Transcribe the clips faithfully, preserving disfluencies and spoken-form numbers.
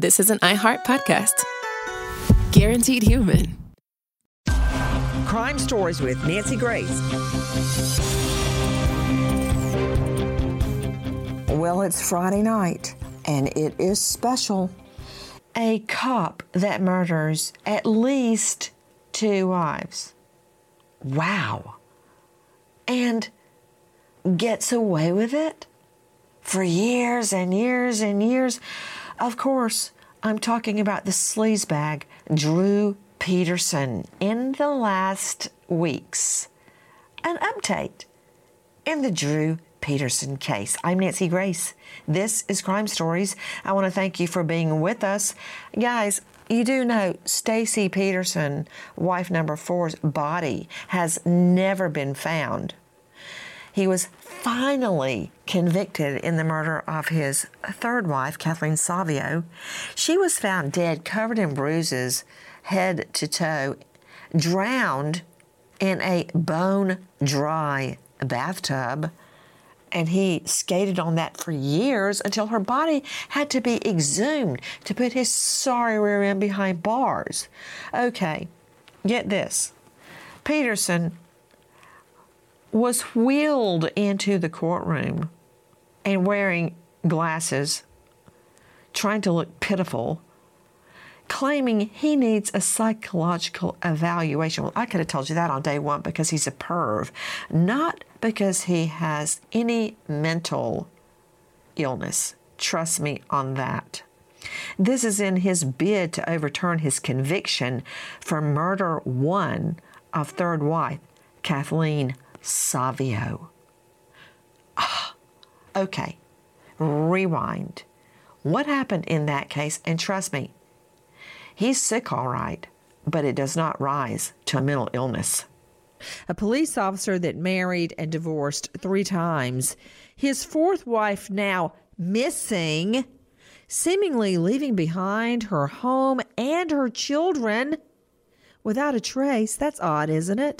this is an iHeart podcast. Guaranteed human. Crime Stories with Nancy Grace. Well, it's Friday night, and it is special. A cop that murders at least two wives. Wow. And gets away with it for years and years and years. Of course, I'm talking about the sleazebag, Drew Peterson. In the last weeks, an update in the Drew Peterson case. I'm Nancy Grace. This is Crime Stories. I want to thank you for being with us. Guys, you do know Stacy Peterson, wife number four's body has never been found. He was finally convicted in the murder of his third wife, Kathleen Savio. She was found dead, covered in bruises, head to toe, drowned in a bone-dry bathtub. And he skated on that for years until her body had to be exhumed to put his sorry rear end behind bars. Okay, get this. Peterson was wheeled into the courtroom and wearing glasses, trying to look pitiful, claiming he needs a psychological evaluation. Well, I could have told you that on day one because he's a perv, not because he has any mental illness. Trust me on that. This is in his bid to overturn his conviction for murder one of third wife, Kathleen Savio. Ah, okay, rewind. What happened in that case? And trust me, he's sick all right, but it does not rise to a mental illness. A police officer that married and divorced three times, his fourth wife now missing, seemingly leaving behind her home and her children without a trace. That's odd, isn't it?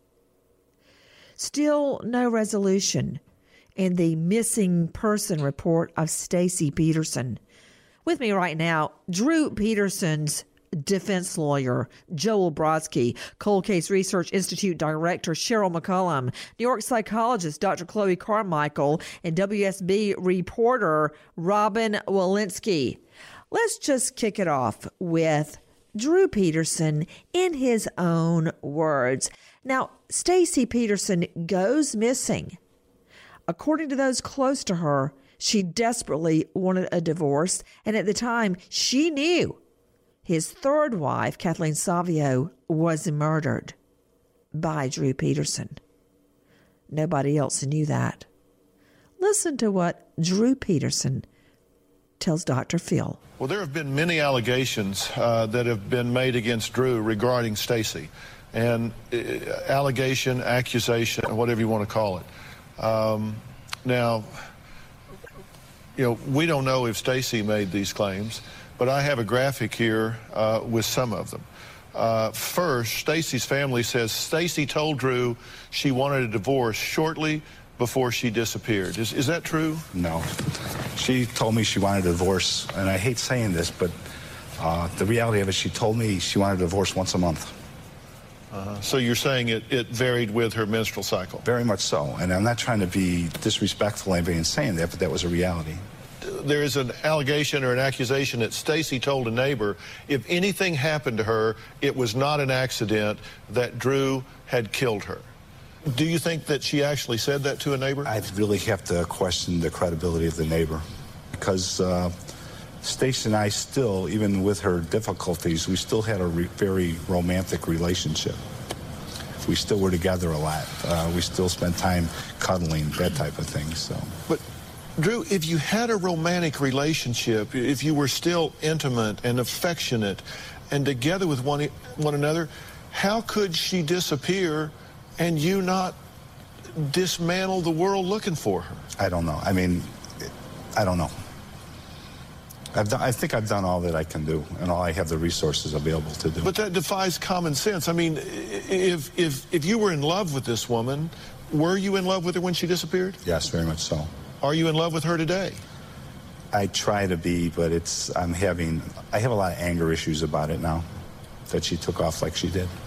Still no resolution in the missing person report of Stacy Peterson. With me right now, Drew Peterson's defense lawyer, Joel Brodsky, Cold Case Research Institute Director Cheryl McCollum, New York psychologist Doctor Chloe Carmichael, and W S B reporter Robin Walensky. Let's just kick it off with Drew Peterson in his own words. Now, Stacy Peterson goes missing. According to those close to her, she desperately wanted a divorce, and at the time, she knew his third wife, Kathleen Savio, was murdered by Drew Peterson. Nobody else knew that. Listen to what Drew Peterson tells Doctor Phil. Well, there have been many allegations uh, that have been made against Drew regarding Stacy. And uh, allegation, accusation, whatever you want to call it. Um, now, you know, we don't know if Stacy made these claims, but I have a graphic here uh, with some of them. Uh, first, Stacy's family says Stacy told Drew she wanted a divorce shortly before she disappeared. Is, is that true? No. She told me she wanted a divorce, and I hate saying this, but uh, the reality of it, she told me she wanted a divorce once a month. Uh, so you're saying it, it varied with her menstrual cycle? Very much so, and I'm not trying to be disrespectful to anybody in saying that, but that was a reality. There is an allegation or an accusation that Stacy told a neighbor if anything happened to her, it was not an accident, that Drew had killed her. Do you think that she actually said that to a neighbor? I'd really have to question the credibility of the neighbor, because uh, Stacy and I still, even with her difficulties, we still had a re- very romantic relationship. We still were together a lot. Uh, we still spent time cuddling, that type of thing. So, but Drew, if you had a romantic relationship, if you were still intimate and affectionate and together with one one another, how could she disappear and you not dismantle the world looking for her? I don't know. I mean, I don't know. I've done, I think I've done all that I can do, and all I have the resources available to do. But that defies common sense. I mean, if if if you were in love with this woman, were you in love with her when she disappeared? Yes, very much so. Are you in love with her today? I try to be, but it's, I'm having, I have a lot of anger issues about it now, that she took off like she did.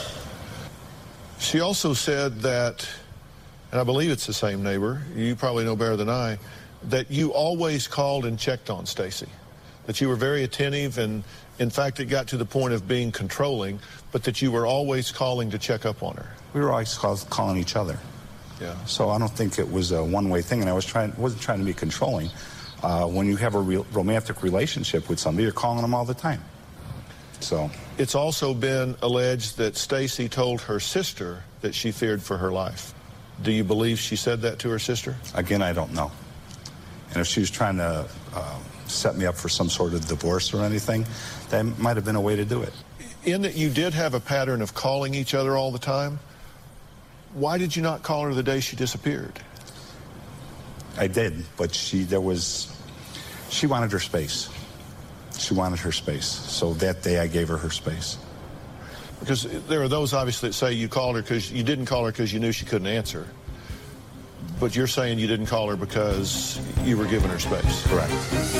She also said that, and I believe it's the same neighbor, you probably know better than I, that you always called and checked on Stacey, that you were very attentive, and in fact it got to the point of being controlling, but that you were always calling to check up on her. We were always call, calling each other. Yeah. So I don't think it was a one-way thing, and I was trying, wasn't trying to be controlling. Uh, when you have a real romantic relationship with somebody, you're calling them all the time. So it's also been alleged that Stacey told her sister that she feared for her life. Do you believe she said that to her sister? Again, I don't know. And if she was trying to uh, set me up for some sort of divorce or anything, that might have been a way to do it. In that you did have a pattern of calling each other all the time, why did you not call her the day she disappeared? I did, but she, there was, she wanted her space. She wanted her space. So that day I gave her her space. Because there are those, obviously, that say you called her because you didn't call her because you knew she couldn't answer. But you're saying you didn't call her because you were giving her space. Correct.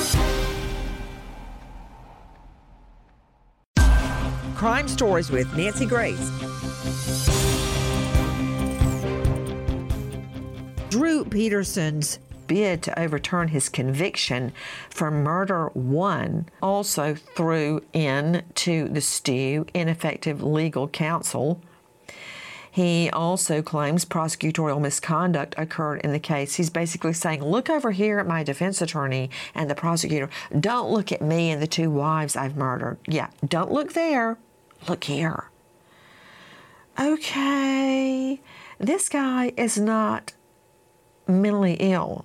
Crime Stories with Nancy Grace. Drew Peterson's bid to overturn his conviction for murder one also threw into the stew ineffective legal counsel. He also claims prosecutorial misconduct occurred in the case. He's basically saying, look over here at my defense attorney and the prosecutor. Don't look at me and the two wives I've murdered. Yeah, don't look there. Look here. Okay, this guy is not mentally ill.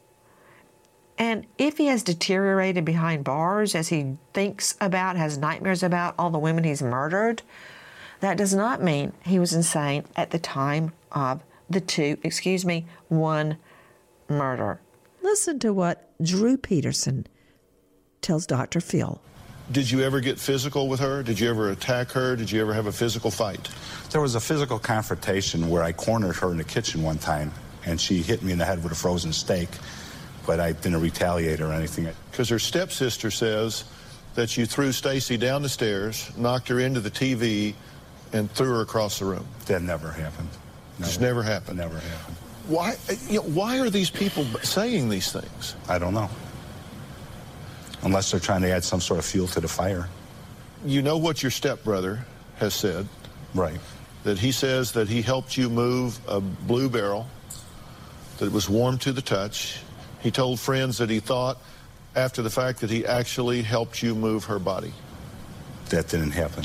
And if he has deteriorated behind bars as he thinks about, has nightmares about all the women he's murdered, that does not mean he was insane at the time of the two, excuse me, one murder. Listen to what Drew Peterson tells Doctor Phil. Did you ever get physical with her? Did you ever attack her? Did you ever have a physical fight? There was a physical confrontation where I cornered her in the kitchen one time, and she hit me in the head with a frozen steak, but I didn't retaliate or anything. Because her stepsister says that you threw Stacey down the stairs, knocked her into the T V, and threw her across the room. That never happened. Never. Just never happened. Never happened. Why, you know, why are these people saying these things? I don't know. Unless they're trying to add some sort of fuel to the fire. You know what your stepbrother has said. Right. That he says that he helped you move a blue barrel, that it was warm to the touch. He told friends that he thought, after the fact, that he actually helped you move her body. That didn't happen.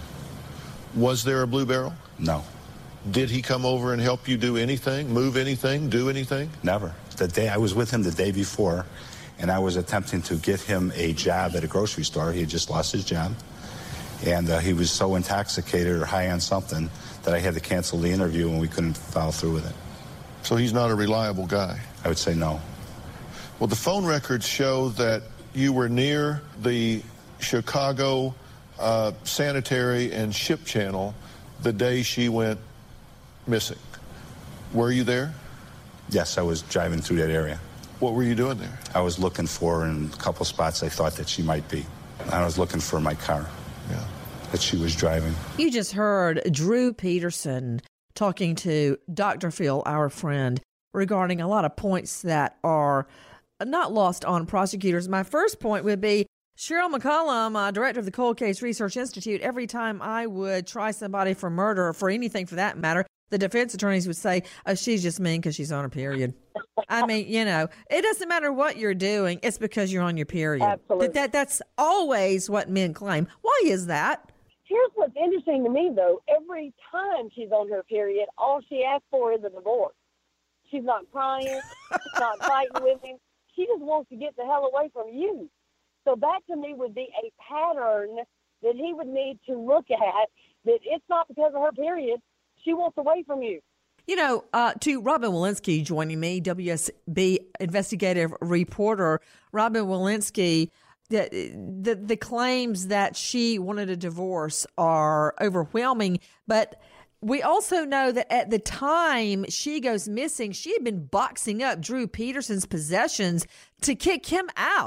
Was there a blue barrel? No. Did he come over and help you do anything, move anything, do anything? Never. The day I was with him the day before, and I was attempting to get him a job at a grocery store. He had just lost his job, and uh, he was so intoxicated or high on something that I had to cancel the interview, and we couldn't follow through with it. So he's not a reliable guy? I would say no. Well, the phone records show that you were near the Chicago uh, sanitary and ship channel the day she went missing. Were you there? Yes, I was driving through that area. What were you doing there? I was looking for her in a couple spots I thought that she might be. I was looking for my car. Yeah. That she was driving. You just heard Drew Peterson talking to Doctor Phil, our friend, regarding a lot of points that are not lost on prosecutors. My first point would be Cheryl McCollum, uh, director of the Cold Case Research Institute. Every time I would try somebody for murder or for anything for that matter, the defense attorneys would say, oh, she's just mean because she's on her period. I mean, you know, it doesn't matter what you're doing. It's because you're on your period. Absolutely. That, that That's always what men claim. Why is that? Here's what's interesting to me, though. Every time she's on her period, all she asks for is a divorce. She's not crying. She's not fighting with him. She just wants to get the hell away from you. So that, to me, would be a pattern that he would need to look at, that it's not because of her period. She wants away from you. You know, uh, to Robin Walensky joining me, W S B investigative reporter. Robin Walensky, the, the, the claims that she wanted a divorce are overwhelming, but we also know that at the time she goes missing, she had been boxing up Drew Peterson's possessions to kick him out.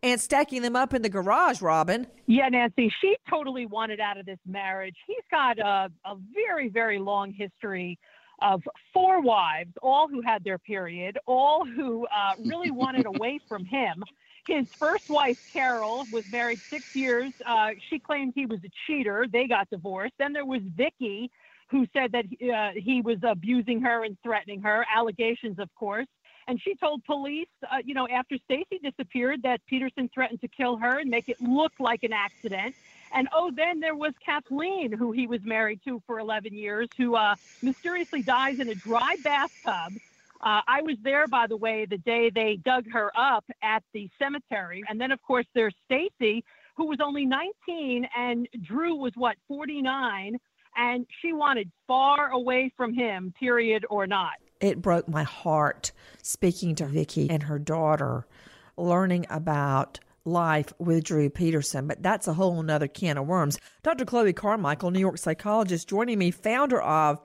and stacking them up in the garage, Robin. Yeah, Nancy, she totally wanted out of this marriage. He's got a, a very, very long history of four wives, all who had their period, all who uh, really wanted away from him. His first wife, Carol, was married six years. Uh, she claimed he was a cheater. They got divorced. Then there was Vicky, who said that uh, he was abusing her and threatening her, allegations, of course. And she told police, uh, you know, after Stacy disappeared, that Peterson threatened to kill her and make it look like an accident. And, oh, then there was Kathleen, who he was married to for eleven years, who uh, mysteriously dies in a dry bathtub. Uh, I was there, by the way, the day they dug her up at the cemetery. And then, of course, there's Stacy, who was only nineteen, and Drew was, what, forty-nine, and she wanted far away from him, period or not. It broke my heart speaking to Vicky and her daughter, learning about life with Drew Peterson, but that's a whole nother can of worms. Doctor Chloe Carmichael, New York psychologist, joining me, founder of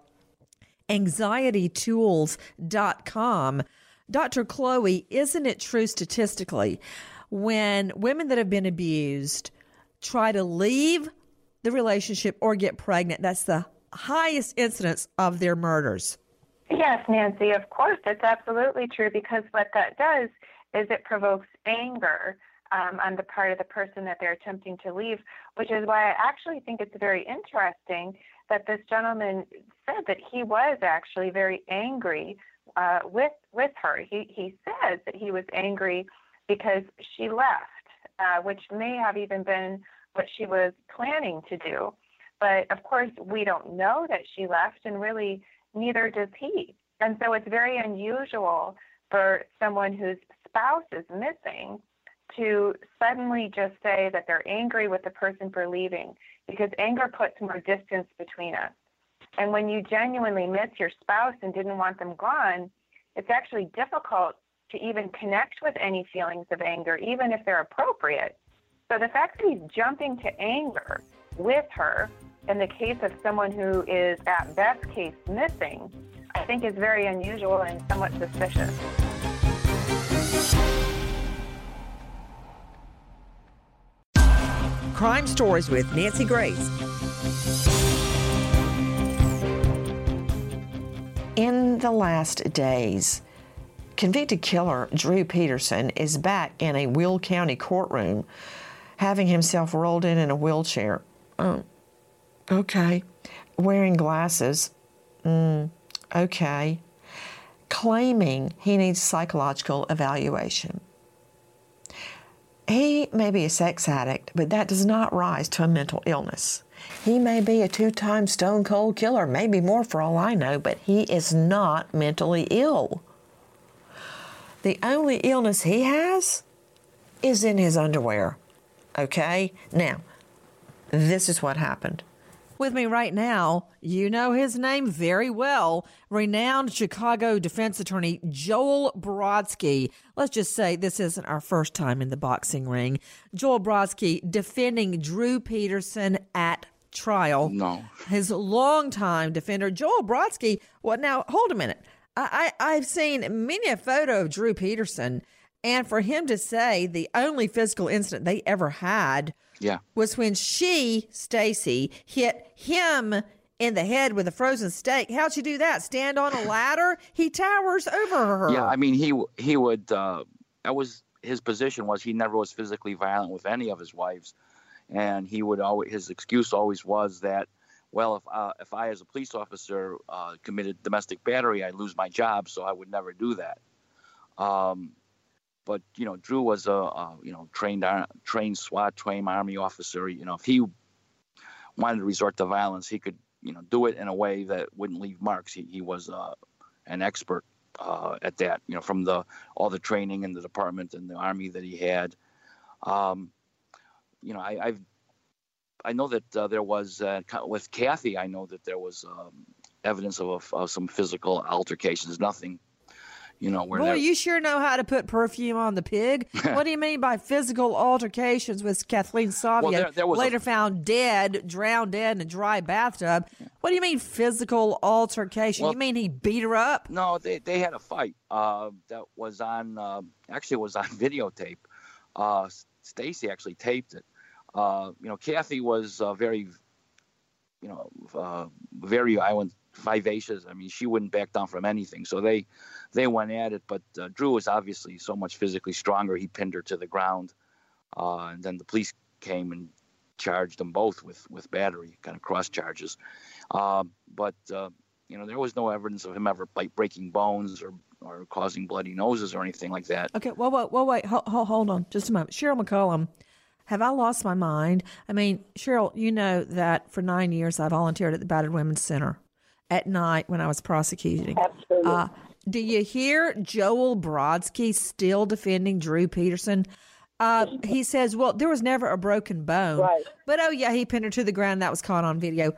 anxiety tools dot com. Doctor Chloe, isn't it true statistically when women that have been abused try to leave the relationship or get pregnant, that's the highest incidence of their murders? Yes, Nancy, of course, it's absolutely true, because what that does is it provokes anger um, on the part of the person that they're attempting to leave, which is why I actually think it's very interesting that this gentleman said that he was actually very angry uh, with with her. He, he says that he was angry because she left, uh, which may have even been what she was planning to do. But, of course, we don't know that she left, and really neither does he. And so it's very unusual for someone whose spouse is missing to suddenly just say that they're angry with the person for leaving, because anger puts more distance between us. And when you genuinely miss your spouse and didn't want them gone, it's actually difficult to even connect with any feelings of anger, even if they're appropriate. So the fact that he's jumping to anger with her in the case of someone who is at best case missing, I think is very unusual and somewhat suspicious. Crime Stories with Nancy Grace. In the last days, convicted killer Drew Peterson is back in a Will County courtroom, having himself rolled in in a wheelchair. Oh, okay. Wearing glasses. Mm, okay. Claiming he needs psychological evaluation. He may be a sex addict, but that does not rise to a mental illness. He may be a two-time stone cold killer, maybe more for all I know, but he is not mentally ill. The only illness he has is in his underwear. Okay? Now, this is what happened. With me right now, you know his name very well, renowned Chicago defense attorney Joel Brodsky. Let's just say this isn't our first time in the boxing ring. Joel Brodsky defending Drew Peterson at trial. No. His longtime defender, Joel Brodsky. Well, now, hold a minute. I, I, I've seen many a photo of Drew Peterson, and for him to say the only physical incident they ever had Yeah. was when she, Stacy, hit him in the head with a frozen steak. How'd she do that? Stand on a ladder? He towers over her. Yeah, I mean, he he would, uh, that was, his position was he never was physically violent with any of his wives. And he would always, his excuse always was that, well, if uh, if I as a police officer uh, committed domestic battery, I'd lose my job, so I would never do that. Um, but, you know, Drew was a, a you know, trained trained SWAT, trained Army officer. You know, if he wanted to resort to violence, he could, you know, do it in a way that wouldn't leave marks. He, he was uh, an expert uh, at that, you know, from the all the training in the department and the Army that he had. Um, you know, I, I've I know that uh, there was, uh, with Kathy, I know that there was um, evidence of, of some physical altercations, nothing, you know. Where Boy, there... you sure know how to put perfume on the pig. What do you mean by physical altercations with Kathleen Savia, well, there, there was later a... found dead, drowned dead in a dry bathtub? Yeah. What do you mean physical altercation? Well, you mean he beat her up? No, they, they had a fight uh, that was on, uh, actually it was on videotape. Uh, Stacy actually taped it. Uh, you know, Kathy was uh, very, you know, uh, very I went vivacious. I mean, she wouldn't back down from anything. So they, they went at it. But uh, Drew was obviously so much physically stronger. He pinned her to the ground, uh, and then the police came and charged them both with with battery, kind of cross charges. Uh, but uh, you know, there was no evidence of him ever like breaking bones or or causing bloody noses or anything like that. Okay, well, well, well wait, hold, hold on just a moment. Cheryl McCollum, have I lost my mind? I mean, Cheryl, you know that for nine years I volunteered at the Battered Women's Center at night when I was prosecuting. Absolutely. Uh, do you hear Joel Brodsky still defending Drew Peterson? Uh, he says, well, there was never a broken bone. Right. But, oh, yeah, he pinned her to the ground. That was caught on video.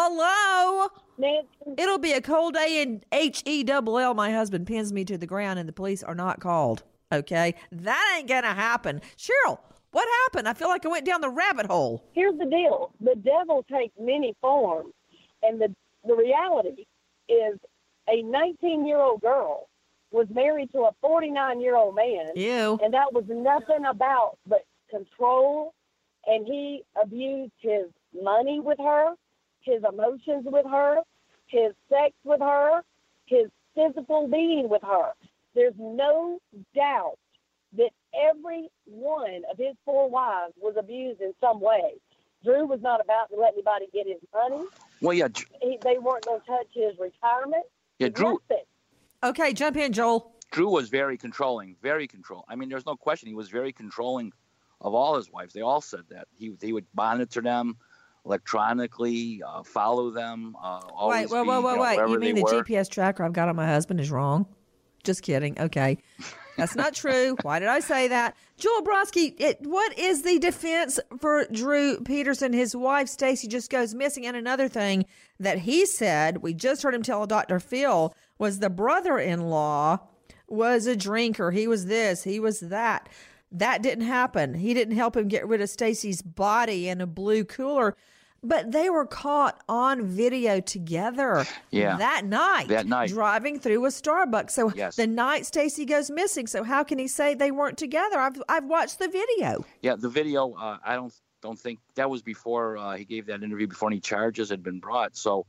Hello? Nancy, It'll be a cold day in H E L L. My husband pins me to the ground and the police are not called. Okay? That ain't going to happen. Cheryl, what happened? I feel like I went down the rabbit hole. here's the deal. The devil takes many forms, and the, the reality is a nineteen-year-old girl was married to a forty-nine-year-old man, Ew. and that was nothing about but control, and he abused his money with her, his emotions with her, his sex with her, his physical being with her. There's no doubt that every one of his four wives was abused in some way. Drew was not about to let anybody get his money. Well, yeah, He, they weren't going to touch his retirement. yeah, Drew. Nothing. Okay, jump in, Joel. Drew was very controlling, very control. I mean, there's no question he was very controlling of all his wives. They all said that. He he would monitor them electronically, uh, follow them. Uh, always Wait, wait, be, wait, you wait, know, wait. wherever You mean they the were. G P S tracker I've got on my husband is wrong? Just kidding. Okay. That's not true. Why did I say that? Joel Brodsky, it, what is the defense for Drew Peterson? His wife, Stacy, just goes missing. And another thing that he said, we just heard him tell Doctor Phil, was the brother-in-law was a drinker. He was this, he was that. That didn't happen. He didn't help him get rid of Stacy's body in a blue cooler. But they were caught on video together Yeah. that night. That night. Driving through a Starbucks. So Yes. the night Stacy goes missing. So how can he say they weren't together? I've I've watched the video. Yeah, the video. Uh, I don't don't think that was before uh, he gave that interview, before any charges had been brought. So,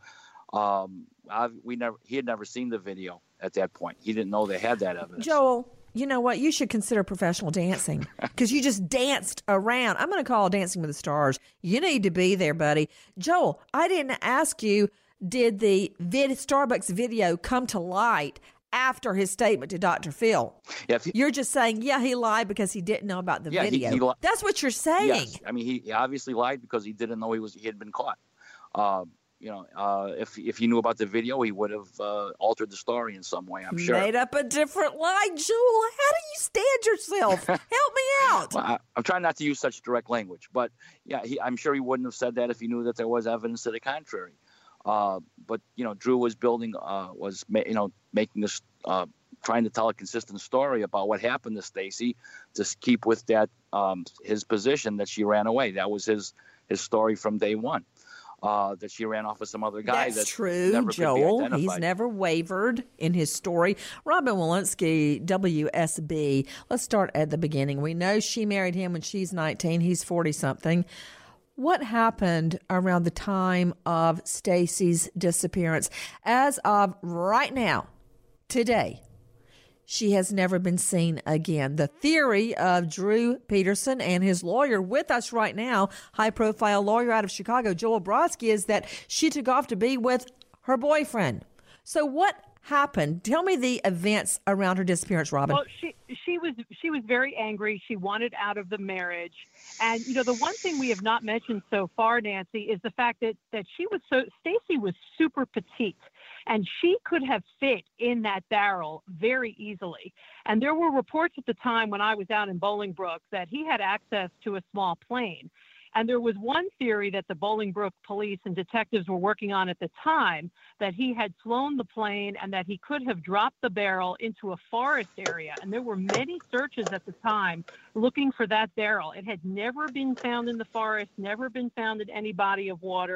um, I, we never he had never seen the video at that point. He didn't know they had that evidence. Joel, you know what? You should consider professional dancing because you just danced around. I'm going to call Dancing with the Stars. You need to be there, buddy. Joel, I didn't ask you, did the vid- Starbucks video come to light after his statement to Doctor Phil? Yeah, if he- You're just saying, yeah, he lied because he didn't know about the Yeah, he- video. he li- That's what you're saying. Yes, I mean he, he obviously lied because he didn't know he was he had been caught. Uh, you know, uh, if if he knew about the video, he would have uh, altered the story in some way. I'm sure. Made up a different lie. Joel, how do you stand yourself? Help me out. Well, I, I'm trying not to use such direct language, but yeah, he, I'm sure he wouldn't have said that if he knew that there was evidence to the contrary. Uh, but you know, Drew was building, uh, was ma- you know, making this, uh, trying to tell a consistent story about what happened to Stacy, to s- keep with that um, his position that she ran away. That was his his story from day one. Uh, that she ran off with some other guy. That's that true, never could be Joel. He's identified. never wavered in his story. Robin Walensky, W S B. Let's start at the beginning. We know she married him when she's nineteen. He's forty-something. What happened around the time of Stacy's disappearance? As of right now, today, she has never been seen again. The theory of Drew Peterson and his lawyer with us right now, high-profile lawyer out of Chicago, Joel Brodsky, is that she took off to be with her boyfriend. So what happened? Tell me the events around her disappearance, Robin. Well, she she was she was very angry. She wanted out of the marriage, and you know the one thing we have not mentioned so far, Nancy, is the fact that that she was so Stacy was super petite, and she could have fit in that barrel very easily. And there were reports at the time when I was out in Bolingbrook that he had access to a small plane. And there was one theory that the Bolingbrook police and detectives were working on at the time, that he had flown the plane and that he could have dropped the barrel into a forest area. And there were many searches at the time looking for that barrel. It had never been found in the forest, never been found in any body of water.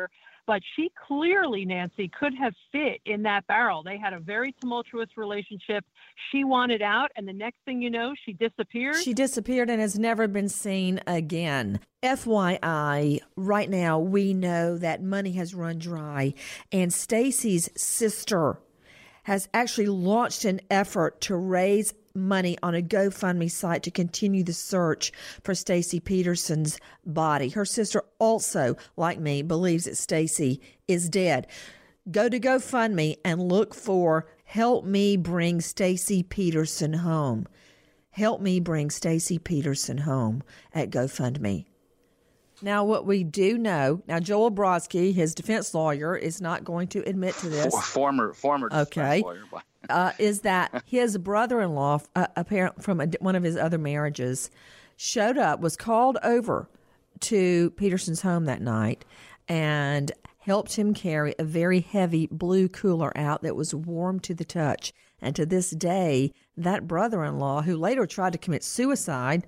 but she clearly, Nancy, could have fit in that barrel. They had a very tumultuous relationship. She wanted out, and the next thing you know, she disappeared. She disappeared and has never been seen again. F Y I, right now we know that money has run dry, and Stacy's sister has actually launched an effort to raise money on a GoFundMe site to continue the search for Stacy Peterson's body. Her sister also, like me, believes that Stacy is dead. Go to GoFundMe and look for Help Me Bring Stacy Peterson Home. Help Me Bring Stacy Peterson Home at GoFundMe. Now, what we do know, now Joel Brodsky, his defense lawyer, is not going to admit to this. Former, former defense okay. lawyer. uh, is that his brother-in-law, uh, apparent from a, one of his other marriages, showed up, was called over to Peterson's home that night, and helped him carry a very heavy blue cooler out that was warm to the touch. And to this day, that brother-in-law, who later tried to commit suicide,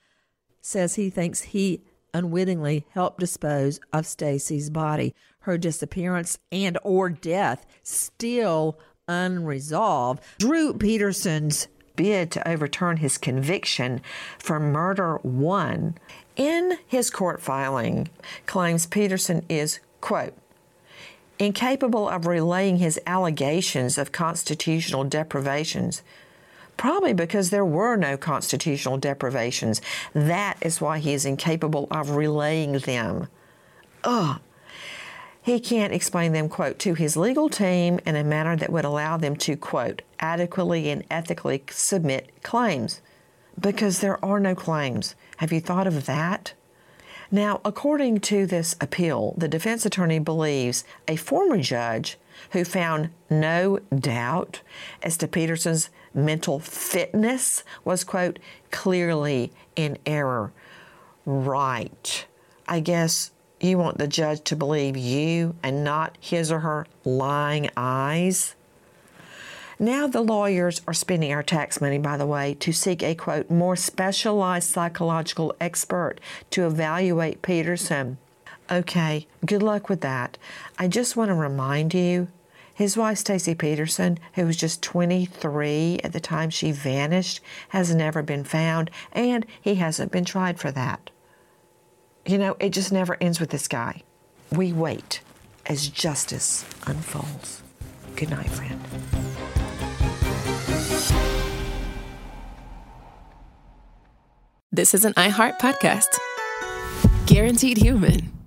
says he thinks he unwittingly helped dispose of Stacy's body. Her disappearance and or death still unresolved. Drew Peterson's bid to overturn his conviction for murder one in his court filing claims Peterson is, quote, incapable of relaying his allegations of constitutional deprivations, probably because there were no constitutional deprivations. That is why he is incapable of relaying them. Ugh. He can't explain them, quote, to his legal team in a manner that would allow them to, quote, adequately and ethically submit claims. Because there are no claims. Have you thought of that? Now, according to this appeal, the defense attorney believes a former judge who found no doubt as to Peterson's mental fitness was, quote, clearly in error. Right. I guess you want the judge to believe you and not his or her lying eyes? Now the lawyers are spending our tax money, by the way, to seek a, quote, more specialized psychological expert to evaluate Peterson. Okay, good luck with that. I just want to remind you, his wife, Stacy Peterson, who was just twenty-three at the time she vanished, has never been found, and he hasn't been tried for that. You know, it just never ends with this guy. We wait as justice unfolds. Good night, friend. This is an iHeart podcast. Guaranteed Human.